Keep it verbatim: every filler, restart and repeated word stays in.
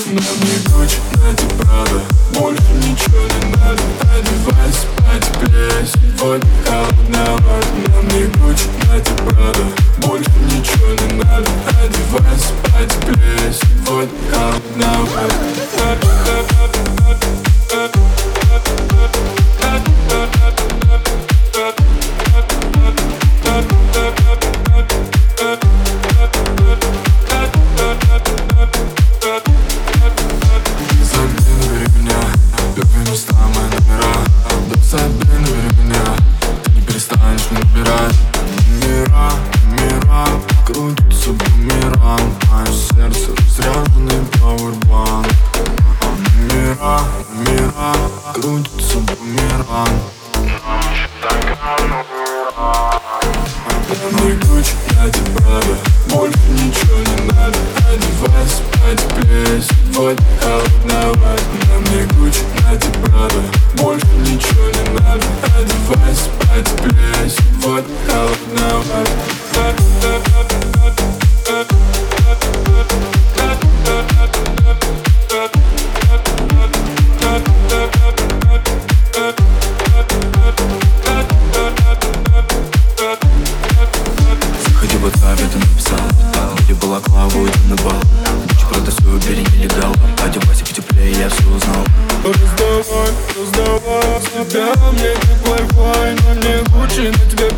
На мне Гуччи, на тебе Прада, больше ничего не надо. Одевайся потеплее, сегодня холодновато. На мне Гуччи, на тебе Прада, больше ничего не надо. Одевайся потеплее, сегодня холодновато. Крутится бумеранг, мое сердце разряженный пауэрбанк. Мира, мира, крутится бумеранг. На мне Гуччи, на тебе Прада, больше ничего не надо. Одевайся потеплее, сегодня холодновато. На мне Гуччи, на тебе Прада, больше ничего не надо. Одевайся потеплее, сегодня холодновато. Заходи в WhatsApp, я ты написал. Где была клава, иди на бал. Гуччи, правда, свою бери нелегал. Одевайся потеплее, я все узнал. Раздавай, раздавай себя мне как Wi-Fi. На мне Гуччи, на тебе